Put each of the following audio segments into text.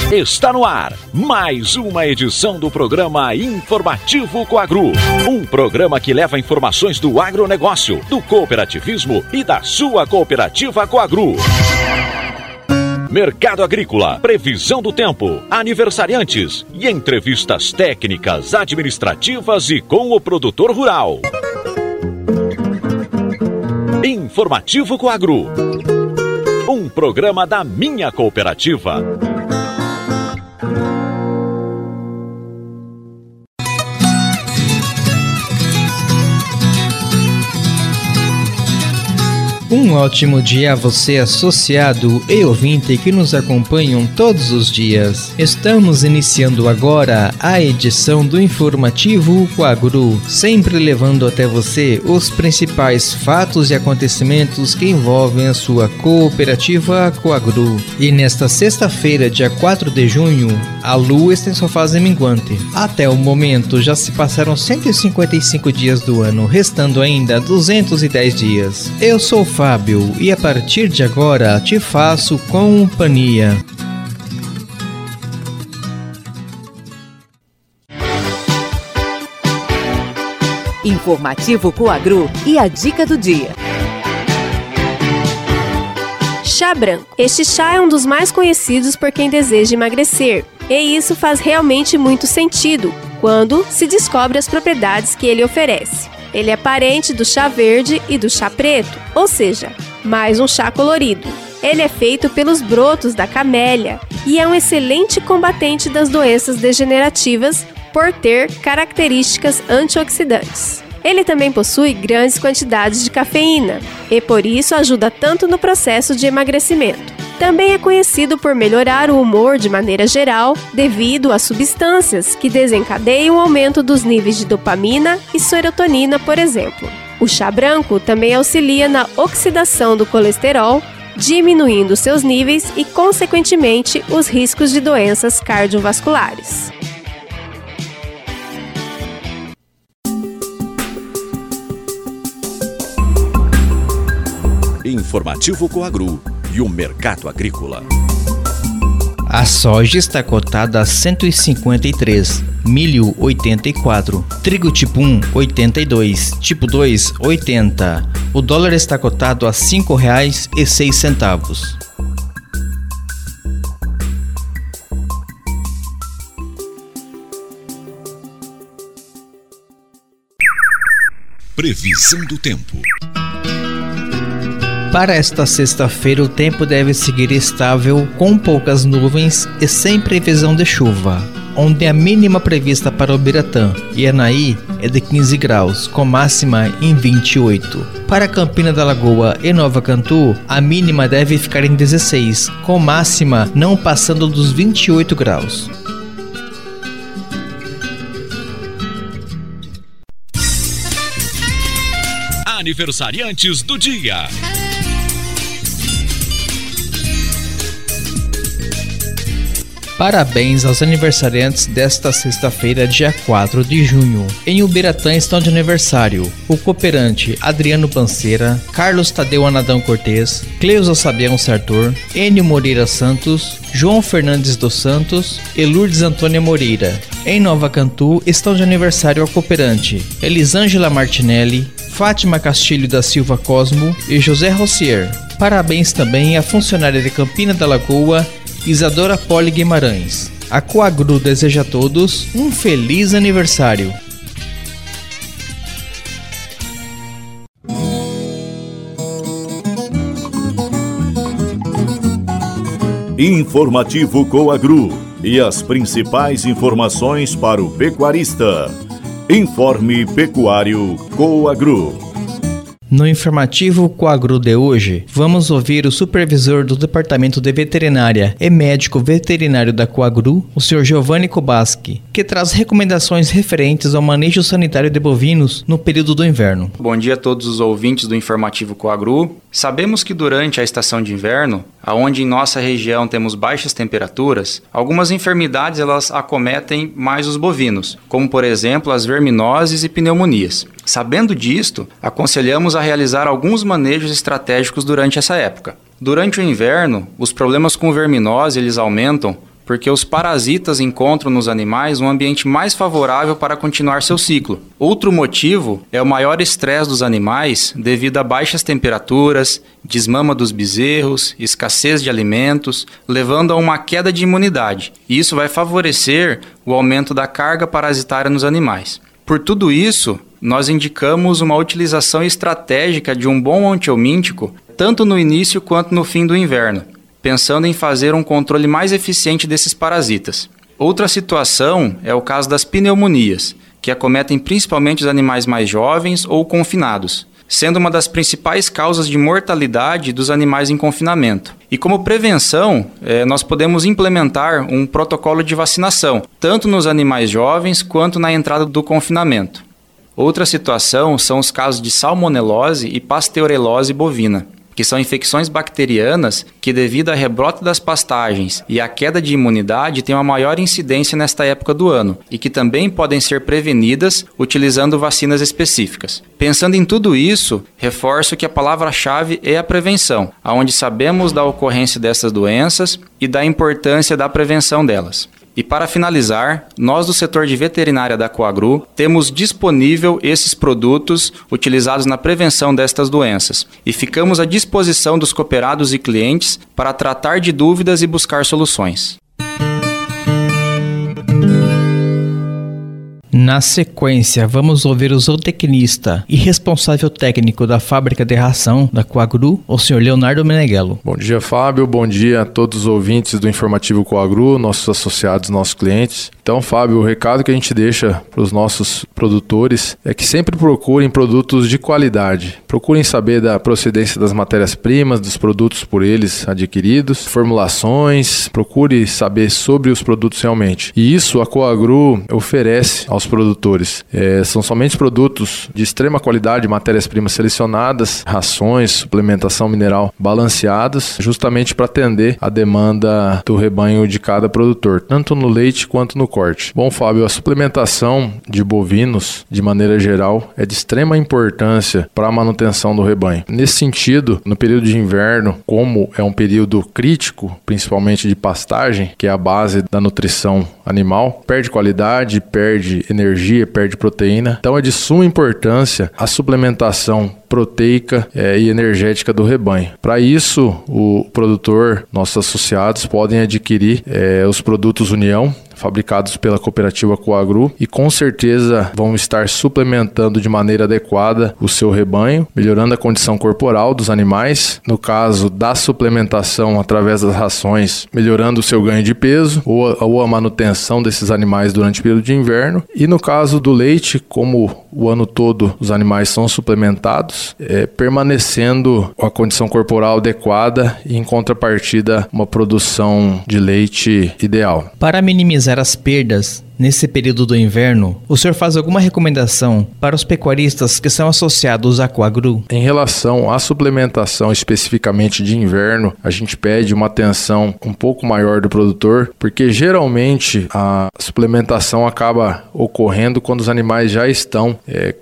Está no ar mais uma edição do programa Informativo Coagro. Um programa que leva informações do agronegócio, do cooperativismo e da sua cooperativa Coagro. Mercado agrícola, previsão do tempo, aniversariantes e entrevistas técnicas, administrativas e com o produtor rural. Informativo Coagro. Um programa da minha cooperativa. Um ótimo dia a você, associado e ouvinte que nos acompanham todos os dias. Estamos iniciando agora a edição do Informativo Coagro, sempre levando até você os principais fatos e acontecimentos que envolvem a sua cooperativa Coagro. E nesta sexta-feira, dia 4 de junho, a Lua está em sua fase minguante. Até o momento já se passaram 155 dias do ano, restando ainda 210 dias. Eu sou Fábio, e a partir de agora te faço companhia. Informativo Coagro e a dica do dia. Chá branco. Este chá é um dos mais conhecidos por quem deseja emagrecer, e isso faz realmente muito sentido quando se descobre as propriedades que ele oferece. Ele é parente do chá verde e do chá preto, ou seja, mais um chá colorido. Ele é feito pelos brotos da camélia e é um excelente combatente das doenças degenerativas por ter características antioxidantes. Ele também possui grandes quantidades de cafeína e por isso ajuda tanto no processo de emagrecimento. Também é conhecido por melhorar o humor de maneira geral, devido a substâncias que desencadeiam o aumento dos níveis de dopamina e serotonina, por exemplo. O chá branco também auxilia na oxidação do colesterol, diminuindo seus níveis e, consequentemente, os riscos de doenças cardiovasculares. Informativo Coagro e o mercado agrícola. A soja está cotada a 153, milho 84, trigo tipo 1 82, tipo 2 80. O dólar está cotado a R$ 5,06. Previsão do tempo. Para esta sexta-feira, o tempo deve seguir estável, com poucas nuvens e sem previsão de chuva, onde a mínima prevista para Ubiratã e Anaí é de 15 graus, com máxima em 28. Para Campina da Lagoa e Nova Cantu, a mínima deve ficar em 16, com máxima não passando dos 28 graus. Aniversariantes do dia. Parabéns aos aniversariantes desta sexta-feira, dia 4 de junho. Em Ubiratã estão de aniversário o cooperante Adriano Panceira, Carlos Tadeu Anadão Cortez, Cleusa Sabião Sartor, Enio Moreira Santos, João Fernandes dos Santos e Lourdes Antônia Moreira. Em Nova Cantu estão de aniversário a cooperante Elisângela Martinelli, Fátima Castilho da Silva Cosmo e José Rossier. Parabéns também à funcionária de Campina da Lagoa, Isadora Poli Guimarães. A Coagro deseja a todos um feliz aniversário. Informativo Coagro e as principais informações para o pecuarista. Informe Pecuário Coagro. No informativo Coagro de hoje, vamos ouvir o supervisor do Departamento de Veterinária e médico veterinário da Coagro, o Sr. Giovanni Kobaski, que traz recomendações referentes ao manejo sanitário de bovinos no período do inverno. Bom dia a todos os ouvintes do informativo Coagro. Sabemos que durante a estação de inverno, onde em nossa região temos baixas temperaturas, algumas enfermidades elas acometem mais os bovinos, como por exemplo as verminoses e pneumonias. Sabendo disto, aconselhamos a realizar alguns manejos estratégicos durante essa época. Durante o inverno, os problemas com verminose eles aumentam porque os parasitas encontram nos animais um ambiente mais favorável para continuar seu ciclo. Outro motivo é o maior estresse dos animais devido a baixas temperaturas, desmama dos bezerros, escassez de alimentos, levando a uma queda de imunidade. E isso vai favorecer o aumento da carga parasitária nos animais. Por tudo isso, nós indicamos uma utilização estratégica de um bom antihelmíntico tanto no início quanto no fim do inverno, pensando em fazer um controle mais eficiente desses parasitas. Outra situação é o caso das pneumonias, que acometem principalmente os animais mais jovens ou confinados, sendo uma das principais causas de mortalidade dos animais em confinamento. E como prevenção, nós podemos implementar um protocolo de vacinação, tanto nos animais jovens quanto na entrada do confinamento. Outra situação são os casos de salmonelose e pasteurelose bovina, que são infecções bacterianas que, devido a rebrote das pastagens e à queda de imunidade, têm uma maior incidência nesta época do ano e que também podem ser prevenidas utilizando vacinas específicas. Pensando em tudo isso, reforço que a palavra-chave é a prevenção, onde sabemos da ocorrência dessas doenças e da importância da prevenção delas. E para finalizar, nós do setor de veterinária da Coagru temos disponível esses produtos utilizados na prevenção destas doenças e ficamos à disposição dos cooperados e clientes para tratar de dúvidas e buscar soluções. Na sequência, vamos ouvir o zootecnista e responsável técnico da fábrica de ração da Coagru, o senhor Leonardo Meneghello. Bom dia, Fábio. Bom dia a todos os ouvintes do Informativo Coagru, nossos associados, nossos clientes. Então, Fábio, o recado que a gente deixa para os nossos produtores é que sempre procurem produtos de qualidade. Procurem saber da procedência das matérias-primas, dos produtos por eles adquiridos, formulações, procure saber sobre os produtos realmente. E isso a Coagru oferece aos produtores. São somente produtos de extrema qualidade, matérias-primas selecionadas, rações, suplementação mineral balanceadas, justamente para atender a demanda do rebanho de cada produtor, tanto no leite quanto no corte. Bom, Fábio, a suplementação de bovinos, de maneira geral, é de extrema importância para a manutenção do rebanho. Nesse sentido, no período de inverno, como é um período crítico, principalmente de pastagem, que é a base da nutrição animal, perde qualidade, perde energia, perde proteína. Então é de suma importância a suplementação proteica e energética do rebanho. Para isso, o produtor, nossos associados, podem adquirir os produtos União, fabricados pela cooperativa Coagru, e com certeza vão estar suplementando de maneira adequada o seu rebanho, melhorando a condição corporal dos animais, no caso da suplementação através das rações, melhorando o seu ganho de peso ou a manutenção desses animais durante o período de inverno, e no caso do leite, como o ano todo os animais são suplementados, permanecendo a condição corporal adequada e em contrapartida uma produção de leite ideal. Para minimizar as perdas nesse período do inverno, o senhor faz alguma recomendação para os pecuaristas que são associados à Coagru? Em relação à suplementação especificamente de inverno, a gente pede uma atenção um pouco maior do produtor, porque geralmente a suplementação acaba ocorrendo quando os animais já estão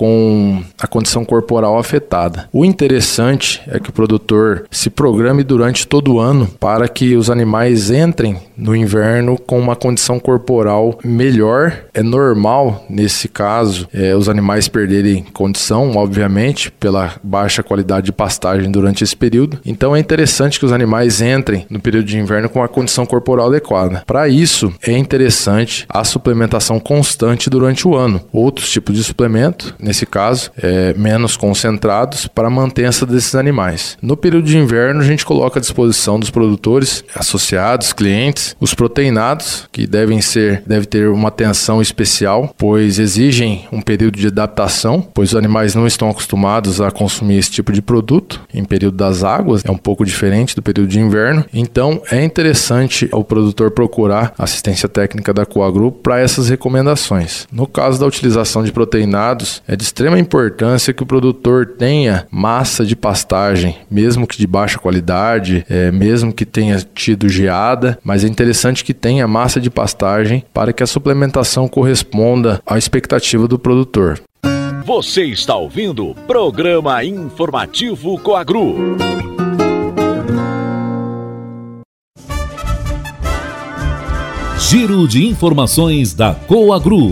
com a condição corporal afetada. O interessante é que o produtor se programe durante todo o ano para que os animais entrem no inverno com uma condição corporal melhor. É normal, nesse caso, os animais perderem condição, obviamente, pela baixa qualidade de pastagem durante esse período. Então é interessante que os animais entrem no período de inverno com a condição corporal adequada. Para isso, é interessante a suplementação constante durante o ano. Outros tipos de suplemento, nesse caso, menos concentrados, para a mantença desses animais. No período de inverno, a gente coloca à disposição dos produtores, associados, clientes, os proteinados, que deve ter uma atenção especial, pois exigem um período de adaptação, pois os animais não estão acostumados a consumir esse tipo de produto em período das águas, é um pouco diferente do período de inverno. Então é interessante o produtor procurar assistência técnica da Coagru para essas recomendações. No caso da utilização de proteinados, é de extrema importância que o produtor tenha massa de pastagem, mesmo que de baixa qualidade, mesmo que tenha tido geada, mas é interessante que tenha massa de pastagem para que a suplementação corresponda à expectativa do produtor. Você está ouvindo o Programa Informativo Coagru. Giro de informações da Coagru.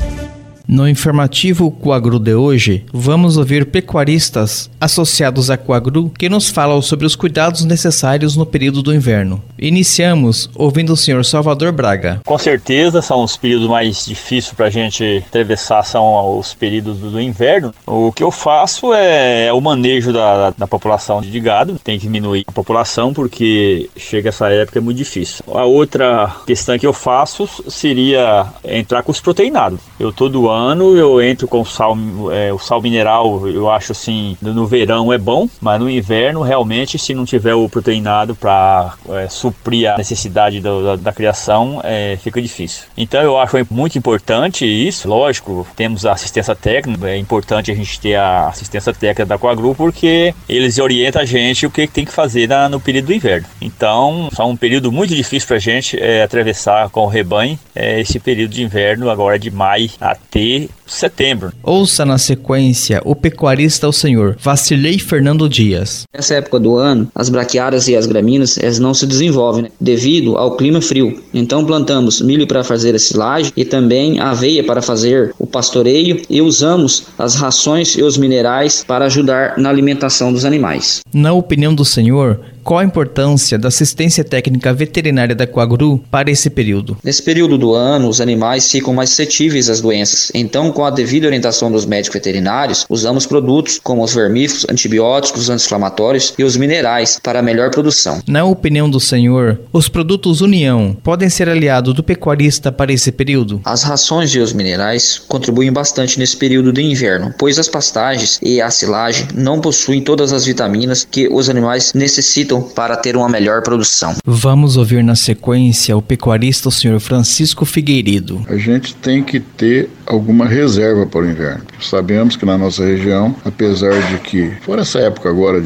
No informativo Coagru de hoje, vamos ouvir pecuaristas associados à Coagru que nos falam sobre os cuidados necessários no período do inverno. Iniciamos ouvindo o senhor Salvador Braga. Com certeza são os períodos mais difíceis para a gente atravessar, são os períodos do inverno. O que eu faço é o manejo da população de gado. Tem que diminuir a população porque chega essa época é muito difícil. A outra questão que eu faço seria entrar com os proteinados. Todo ano eu entro com o sal mineral, eu acho assim, no verão é bom, mas no inverno realmente, se não tiver o proteinado para suprir a necessidade da criação, fica difícil. Então eu acho muito importante isso. Lógico, temos a assistência técnica, é importante a gente ter a assistência técnica da Coagru porque eles orientam a gente o que tem que fazer no período do inverno. Então é um período muito difícil para a gente atravessar com o rebanho esse período de inverno, agora de maio até setembro. Ouça na sequência o pecuarista o senhor Vacilei Fernando Dias. Nessa época do ano, as braquiárias e as gramíneas não se desenvolvem, devido ao clima frio. Então plantamos milho para fazer a silagem e também aveia para fazer o pastoreio e usamos as rações e os minerais para ajudar na alimentação dos animais. Na opinião do senhor, qual a importância da assistência técnica veterinária da Coagru para esse período? Nesse período do ano, os animais ficam mais suscetíveis às doenças. Então, com a devida orientação dos médicos veterinários, usamos produtos como os vermífugos, antibióticos, anti-inflamatórios e os minerais para a melhor produção. Na opinião do senhor, os produtos União podem ser aliados do pecuarista para esse período? As rações e os minerais contribuem bastante nesse período de inverno, pois as pastagens e a silagem não possuem todas as vitaminas que os animais necessitam para ter uma melhor produção. Vamos ouvir na sequência o pecuarista, o senhor Francisco Figueiredo. A gente tem que ter alguma reserva para o inverno. Sabemos que na nossa região, apesar de que, fora essa época agora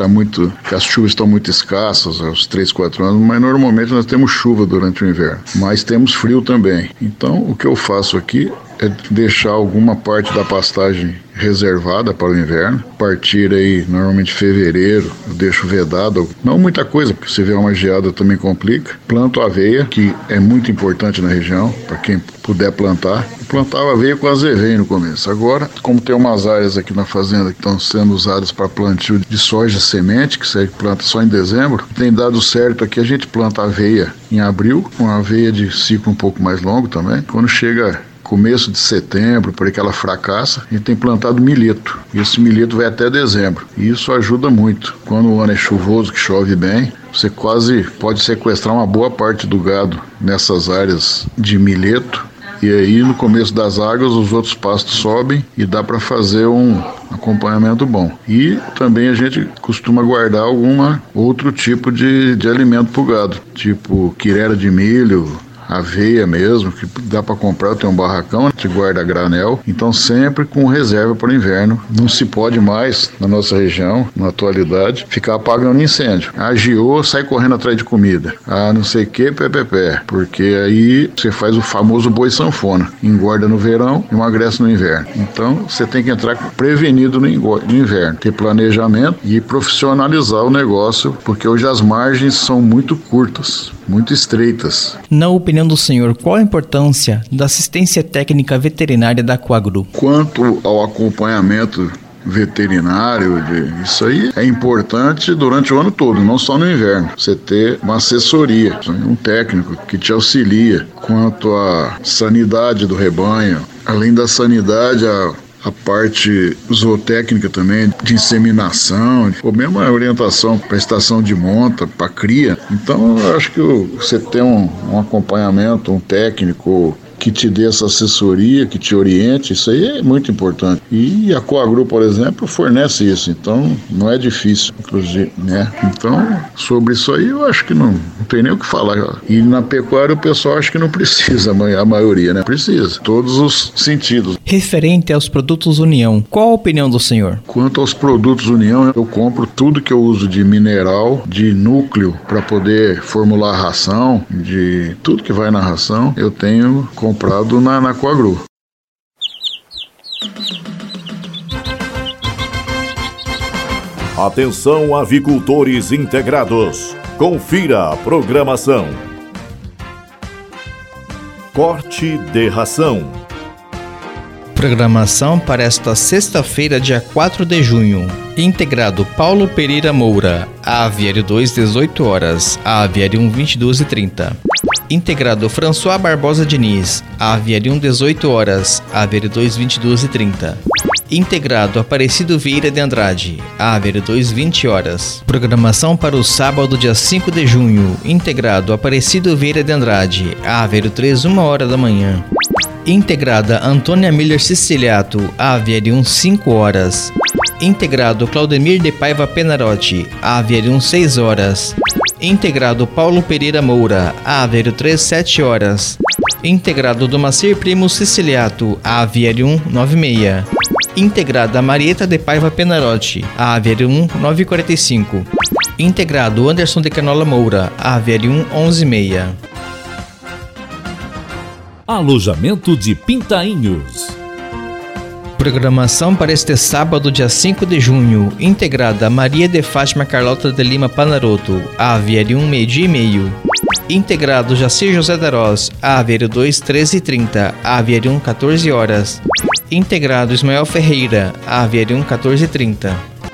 que as chuvas estão muito escassas, aos 3-4 anos, mas normalmente nós temos chuva durante o inverno, mas temos frio também. Então, o que eu faço aqui é deixar alguma parte da pastagem reservada para o inverno. A partir aí, normalmente fevereiro, eu deixo vedado. Não muita coisa, porque se vier uma geada também complica. Planto aveia, que é muito importante na região, para quem puder plantar. Eu plantava aveia com azeveia no começo. Agora, como tem umas áreas aqui na fazenda que estão sendo usadas para plantio de soja semente, que você planta só em dezembro, tem dado certo aqui, a gente planta aveia em abril, uma aveia de ciclo um pouco mais longo também. Quando chega começo de setembro, por aí que ela fracassa, a gente tem plantado milheto. E esse milheto vai até dezembro. E isso ajuda muito. Quando o ano é chuvoso, que chove bem, você quase pode sequestrar uma boa parte do gado nessas áreas de milheto. E aí, no começo das águas, os outros pastos sobem e dá para fazer um acompanhamento bom. E também a gente costuma guardar algum outro tipo de alimento para o gado, tipo quirera de milho, aveia mesmo, que dá para comprar. Eu tenho um barracão, te guarda granel, então sempre com reserva para o inverno. Não se pode mais, na nossa região, na atualidade, ficar apagando incêndio. Agiou, sai correndo atrás de comida. Não sei o que, pé, porque aí você faz o famoso boi sanfona, engorda no verão, emagrece no inverno. Então você tem que entrar prevenido no inverno, ter planejamento e profissionalizar o negócio, porque hoje as margens são muito curtas, muito estreitas. Na opinião do senhor, qual a importância da assistência técnica veterinária da Coagru? Quanto ao acompanhamento veterinário, isso aí é importante durante o ano todo, não só no inverno. Você ter uma assessoria, um técnico que te auxilia quanto à sanidade do rebanho. Além da sanidade, a parte zootécnica também, de inseminação, ou mesmo a orientação para a estação de monta, para cria. Então, eu acho que você ter um acompanhamento, um técnico que te dê essa assessoria, que te oriente, isso aí é muito importante. E a Coagru, por exemplo, fornece isso, então não é difícil, inclusive, né? Então, sobre isso aí, eu acho que não tem nem o que falar. E na pecuária o pessoal acha que não precisa, a maioria, né? Precisa, todos os sentidos. Referente aos produtos União, qual a opinião do senhor? Quanto aos produtos União, eu compro tudo que eu uso de mineral, de núcleo, para poder formular a ração, de tudo que vai na ração, eu tenho comprado na Coagru. Atenção, avicultores integrados. Confira a programação. Corte de ração. Programação para esta sexta-feira, dia 4 de junho. Integrado Paulo Pereira Moura, Aviário 2, 18 horas, Aviário 1, 22h30. Integrado François Barbosa Diniz, Aviário 1, 18 horas, Aviário 2, 22h30. Integrado Aparecido Vieira de Andrade, Aviário 2, 20 horas. Programação para o sábado, dia 5 de junho. Integrado Aparecido Vieira de Andrade, Aviário 3, 1 hora da manhã. Integrada Antônia Miller Siciliato, Aviário 1, 5 horas. Integrado Claudemir de Paiva Penarotti, Aviário 1, 6 horas. Integrado Paulo Pereira Moura, Aviário 3, 7 horas. Integrado Domacir Primo Siciliato, Aviário 1, 9h30. Integrada Marieta de Paiva Penarotti, Aviário 1, 9h45. Integrado Anderson de Canola Moura, Aviário 1, 11h30. Alojamento de Pintainhos. Programação para este sábado, dia 5 de junho. Integrada Maria de Fátima Carlota de Lima Panaroto, Aviário 1, 12h30. Integrado Jacir José Darós, Aviário 2, 13h30, Aviário 1, 14 horas. Integrado Ismael Ferreira, Aviário 1, 14h30.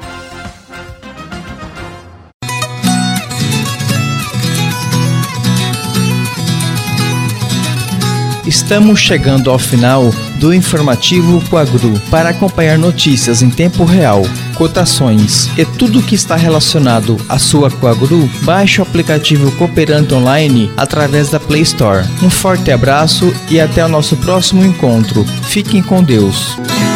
Estamos chegando ao final do informativo Coagru. Para acompanhar notícias em tempo real, cotações e tudo o que está relacionado à sua Coagru, baixe o aplicativo Cooperante Online através da Play Store. Um forte abraço e até o nosso próximo encontro. Fiquem com Deus.